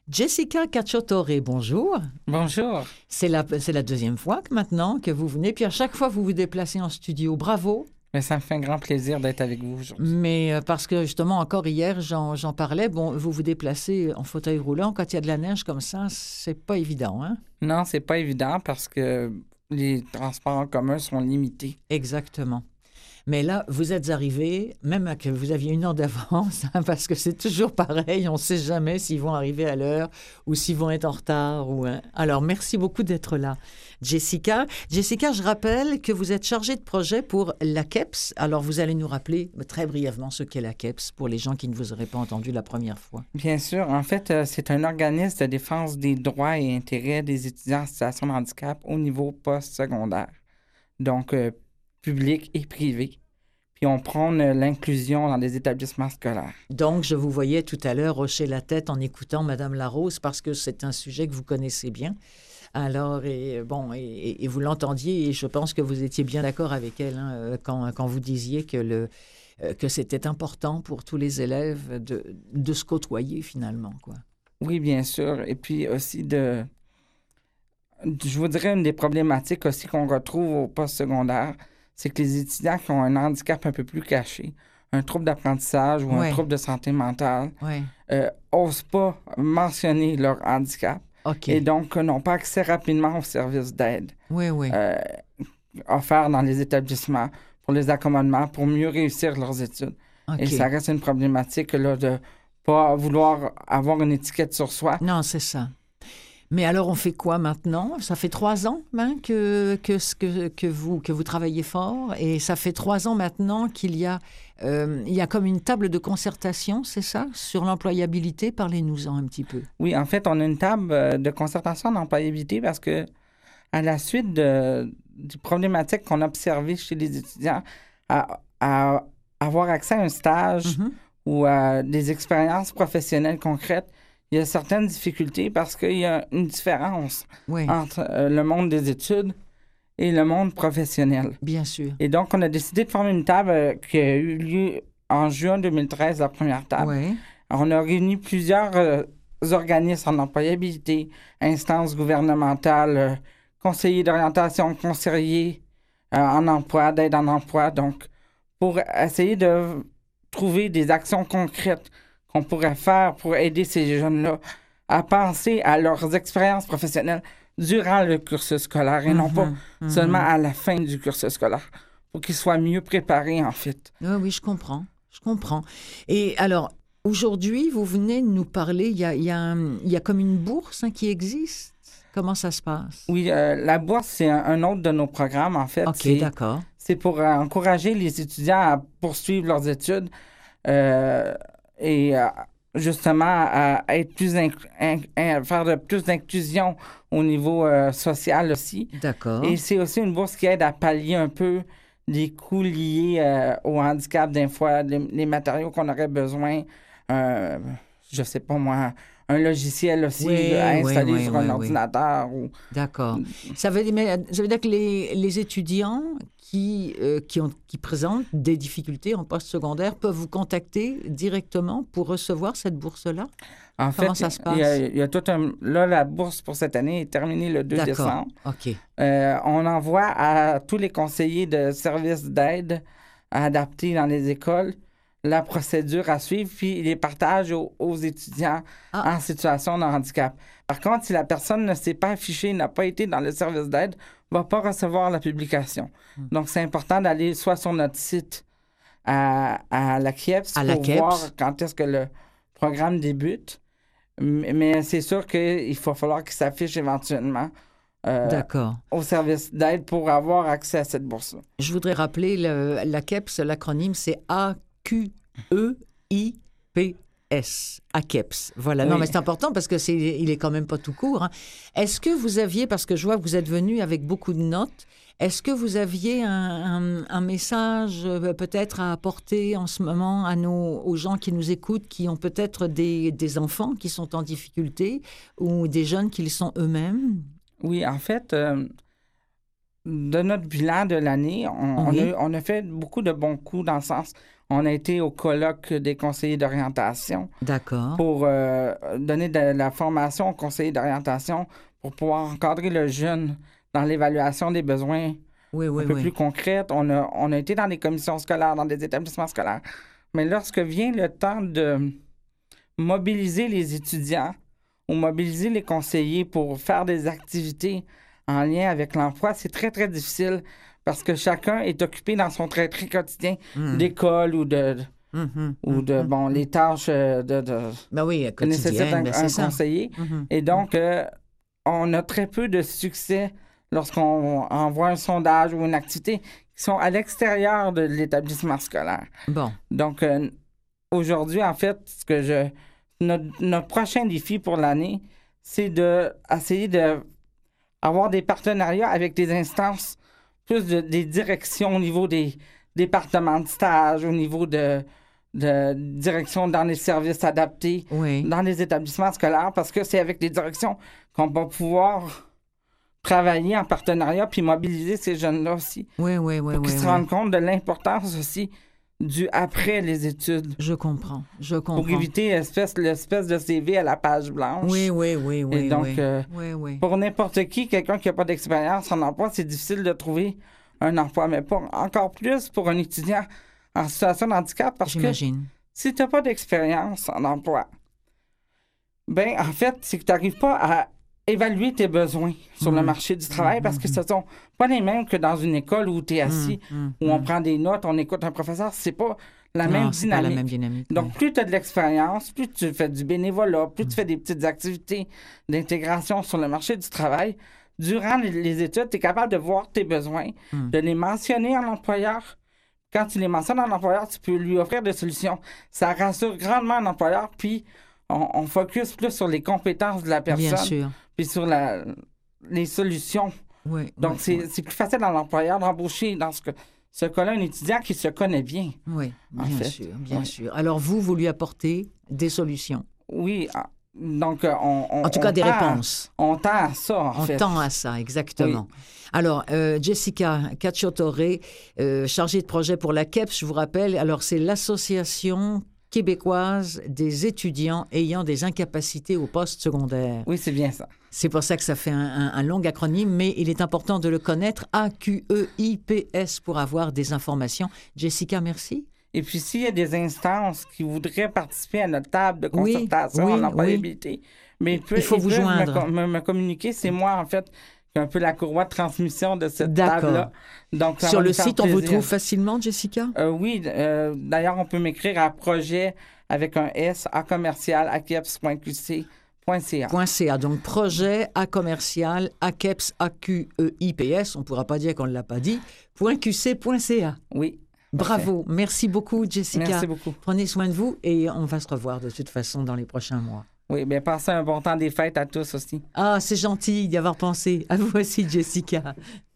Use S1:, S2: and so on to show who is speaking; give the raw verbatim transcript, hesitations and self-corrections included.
S1: Jessica Cacciatore, bonjour.
S2: Bonjour.
S1: C'est la, c'est la deuxième fois que maintenant que vous venez, puis à chaque fois vous vous déplacez en studio. Bravo.
S2: Mais ça me fait un grand plaisir d'être avec vous aujourd'hui.
S1: Mais euh, parce que justement, encore hier, j'en, j'en parlais, bon, vous vous déplacez en fauteuil roulant. Quand il y a de la neige comme ça, c'est pas évident, hein?
S2: Non, c'est pas évident parce que les transports en commun sont limités.
S1: Exactement. Mais là, vous êtes arrivé, même que vous aviez une heure d'avance, hein, parce que c'est toujours pareil, on ne sait jamais s'ils vont arriver à l'heure ou s'ils vont être en retard. Ou, hein. Alors, merci beaucoup d'être là. Jessica, Jessica, je rappelle que vous êtes chargée de projet pour l'A Q E P S. Alors, vous allez nous rappeler très brièvement ce qu'est l'A Q E P S pour les gens qui ne vous auraient pas entendu la première fois.
S2: Bien sûr. En fait, euh, c'est un organisme de défense des droits et intérêts des étudiants en situation de handicap au niveau postsecondaire. Donc, euh, public et privé. Puis on prône l'inclusion dans les établissements scolaires.
S1: Donc, je vous voyais tout à l'heure hocher la tête en écoutant Mme Larose parce que c'est un sujet que vous connaissez bien. Alors, et, bon, et, et vous l'entendiez et je pense que vous étiez bien d'accord avec elle hein, quand, quand vous disiez que, le, que c'était important pour tous les élèves de, de se côtoyer finalement, quoi.
S2: Oui, bien sûr. Et puis aussi de... Je vous dirais une des problématiques aussi qu'on retrouve au postsecondaire, c'est que les étudiants qui ont un handicap un peu plus caché, un trouble d'apprentissage ou
S1: Ouais.
S2: un trouble de santé mentale,
S1: Ouais.
S2: euh, osent pas mentionner leur handicap
S1: OK.
S2: et donc euh, n'ont pas accès rapidement aux services d'aide
S1: Oui, oui.
S2: euh, offerts dans les établissements pour les accommodements, pour mieux réussir leurs études.
S1: OK.
S2: Et ça reste une problématique là, de pas vouloir avoir une étiquette sur soi.
S1: Non, c'est ça. Mais alors, on fait quoi maintenant? Ça fait trois ans hein, que, que, que, que, vous, que vous travaillez fort et ça fait trois ans maintenant qu'il y a, euh, il y a comme une table de concertation, c'est ça, sur l'employabilité. Parlez-nous-en un petit peu.
S2: Oui, en fait, on a une table euh, de concertation d'employabilité parce que à la suite de, des problématiques qu'on a observées chez les étudiants, à, à avoir accès à un stage
S1: Mm-hmm.
S2: ou à des expériences professionnelles concrètes, il y a certaines difficultés parce qu'il y a une différence
S1: Oui,
S2: entre euh, le monde des études et le monde professionnel.
S1: bien sûr.
S2: Et donc, on a décidé de former une table euh, qui a eu lieu en juin deux mille treize, la première table.
S1: Oui,
S2: On a réuni plusieurs euh, organismes en employabilité, instances gouvernementales, euh, conseillers d'orientation, conseillers euh, en emploi, d'aide en emploi. Donc, pour essayer de trouver des actions concrètes qu'on pourrait faire pour aider ces jeunes-là à penser à leurs expériences professionnelles durant le cursus scolaire et non pas
S1: Mhm, mhm.
S2: seulement à la fin du cursus scolaire, pour qu'ils soient mieux préparés, en fait.
S1: Oui, oui, je comprends. Je comprends. Et alors, aujourd'hui, vous venez de nous parler, il y a, il y a, un- il y a comme une bourse hein, qui existe. Comment ça se passe?
S2: Oui, euh, la bourse, c'est un, un autre de nos programmes, en fait.
S1: OK,
S2: C'est,
S1: d'accord.
S2: c'est pour euh, encourager les étudiants à poursuivre leurs études euh, et euh, justement à, à être plus inc- in- in- faire de plus d'inclusion au niveau euh, social aussi.
S1: D'accord.
S2: Et c'est aussi une bourse qui aide à pallier un peu les coûts liés euh, au handicap, des fois, les, les matériaux qu'on aurait besoin, euh, je sais pas moi, un logiciel aussi
S1: Oui,
S2: à
S1: oui,
S2: installer
S1: oui,
S2: sur
S1: oui,
S2: un
S1: oui.
S2: ordinateur. Ou...
S1: D'accord. Ça veut dire, mais, ça veut dire que les, les étudiants qui, euh, qui, ont, qui présentent des difficultés en postsecondaire peuvent vous contacter directement pour recevoir cette bourse-là?
S2: En
S1: Comment
S2: fait,
S1: ça se
S2: il y a,
S1: passe?
S2: il y a tout un... Là, la bourse pour cette année est terminée le deux
S1: D'accord.
S2: décembre.
S1: OK.
S2: Euh, on envoie à tous les conseillers de services d'aide adaptés dans les écoles la procédure à suivre, puis ils les partagent aux, aux étudiants
S1: Ah.
S2: en situation de handicap. Par contre, si la personne ne s'est pas affichée, n'a pas été dans le service d'aide, ne va pas recevoir la publication.
S1: Hmm.
S2: Donc, c'est important d'aller soit sur notre site à, à la Q E P S
S1: À la
S2: pour
S1: Q E P S.
S2: voir quand est-ce que le programme débute. Mais mais c'est sûr qu'il va falloir qu'il s'affiche éventuellement euh,
S1: D'accord.
S2: au service d'aide pour avoir accès à cette bourse.
S1: Je voudrais rappeler le, la Q E P S, l'acronyme, c'est A Q E I P S. A Q E P S. Voilà. Non,
S2: Oui.
S1: mais c'est important parce que c'est, il est quand même pas tout court. Hein. Est-ce que vous aviez, parce que je vois que vous êtes venu avec beaucoup de notes, est-ce que vous aviez un, un, un message euh, peut-être à apporter en ce moment à nos, aux gens qui nous écoutent, qui ont peut-être des, des enfants qui sont en difficulté ou des jeunes qui le sont eux-mêmes?
S2: Oui, en fait, euh, de notre bilan de l'année, on,
S1: Oui.
S2: on, a, on a fait beaucoup de bons coups dans le sens, on a été au colloque des conseillers d'orientation.
S1: D'accord.
S2: Pour euh, donner de la formation aux conseillers d'orientation pour pouvoir encadrer le jeune dans l'évaluation des besoins
S1: oui, oui,
S2: un peu
S1: oui.
S2: plus concrètes. On a, on a été dans des commissions scolaires, dans des établissements scolaires. Mais lorsque vient le temps de mobiliser les étudiants ou mobiliser les conseillers pour faire des activités en lien avec l'emploi, c'est très, très difficile parce que chacun est occupé dans son trait très quotidien
S1: Mm.
S2: d'école ou de...
S1: Mhm,
S2: ou de,
S1: mhm.
S2: bon, les tâches euh, de, de,
S1: Ben oui,
S2: que nécessite
S1: quotidienne,
S2: un,
S1: ben
S2: un
S1: c'est ça.
S2: conseiller.
S1: Mhm.
S2: Et donc, euh, on a très peu de succès lorsqu'on envoie un sondage ou une activité qui sont à l'extérieur de l'établissement scolaire.
S1: Bon,
S2: Donc, euh, aujourd'hui, en fait, ce que je... Notre, notre prochain défi pour l'année, c'est d'essayer de avoir des partenariats avec des instances, plus de, des directions au niveau des départements de stage, au niveau de, de direction dans les services adaptés,
S1: oui.
S2: dans les établissements scolaires, parce que c'est avec les directions qu'on va pouvoir travailler en partenariat puis mobiliser ces jeunes-là aussi.
S1: Oui, oui, oui,
S2: Pour qu'ils
S1: oui,
S2: se
S1: oui.
S2: rendent compte de l'importance aussi du après les études.
S1: Je comprends, je comprends.
S2: Pour éviter l'espèce, l'espèce de C V à la page blanche.
S1: Oui, oui, oui, oui.
S2: Et donc,
S1: oui.
S2: euh,
S1: oui, oui.
S2: pour n'importe qui, quelqu'un qui n'a pas d'expérience en emploi, c'est difficile de trouver un emploi, mais pas encore plus pour un étudiant en situation de handicap, parce que
S1: J'imagine.
S2: si tu n'as pas d'expérience en emploi, ben en fait, c'est que tu n'arrives pas à évaluer tes besoins sur le
S1: Mhm.
S2: marché du travail,
S1: Mhm,
S2: parce que
S1: mhm.
S2: ce sont pas les mêmes que dans une école où tu es assis,
S1: Mm, mm,
S2: où on
S1: mm.
S2: prend des notes, on écoute un professeur. C'est pas la
S1: Non,
S2: même
S1: c'est pas la
S2: dynamique.
S1: même dynamique.
S2: Donc,
S1: oui.
S2: plus tu as de l'expérience, plus tu fais du bénévolat, plus
S1: Mm.
S2: tu fais des petites activités d'intégration sur le marché du travail, durant les, les études, tu es capable de voir tes besoins,
S1: Mm.
S2: de les mentionner à l'employeur. Quand tu les mentionnes à l'employeur, tu peux lui offrir des solutions. Ça rassure grandement l'employeur, puis on, on focus plus sur les compétences de la
S1: Bien
S2: personne,
S1: sûr.
S2: puis sur la, les solutions.
S1: Oui,
S2: Donc,
S1: oui,
S2: c'est
S1: oui.
S2: c'est plus facile dans l'employeur d'embaucher, dans ce, que- ce cas-là, un étudiant qui se connaît bien.
S1: Oui,
S2: en
S1: bien
S2: fait.
S1: sûr, bien
S2: Oui.
S1: sûr. Alors, vous, vous lui apportez des solutions.
S2: Oui, ah, donc euh, on, on-
S1: En tout cas,
S2: on
S1: des
S2: tend à-
S1: réponses.
S2: On tend à ça, en
S1: On
S2: fait.
S1: tend à ça, exactement. Alors, euh, Jessica Cacciotore, euh, chargée de projet pour la C E P S, je vous rappelle, alors c'est l'Association québécoise des étudiants ayant des incapacités au poste secondaire.
S2: Oui, c'est bien ça.
S1: C'est pour ça que ça fait un, un- un long acronyme, mais il est important de le connaître, A Q E I P S, pour avoir des informations. Jessica, merci.
S2: Et puis, s'il y a des instances qui voudraient participer à notre table de
S1: Oui,
S2: concertation
S1: oui,
S2: en employabilité, mais ils peuvent-
S1: Il faut
S2: ils
S1: vous
S2: peuvent
S1: joindre.
S2: Me, com- me- me communiquer. C'est moi, en fait, qui ai un peu la courroie de transmission de cette
S1: D'accord.
S2: table-là. Donc, ça
S1: Sur
S2: va
S1: le
S2: nous faire
S1: site, on vous
S2: plaisir.
S1: trouve facilement, Jessica?
S2: Euh, oui, euh, d'ailleurs, on peut m'écrire à projet avec un S à commercial à keps point q c point c a.
S1: .ca. Donc, projet à commercial A Q E I P S, A Q E I P S, on ne pourra pas dire qu'on ne l'a pas dit, .qc.ca.
S2: Oui.
S1: Bravo. Merci beaucoup, Jessica.
S2: Merci beaucoup.
S1: Prenez soin de vous et on va se revoir de toute façon dans les prochains mois.
S2: Oui, bien, passez un bon temps des fêtes à tous aussi.
S1: Ah, c'est gentil d'y avoir pensé. À vous aussi, Jessica.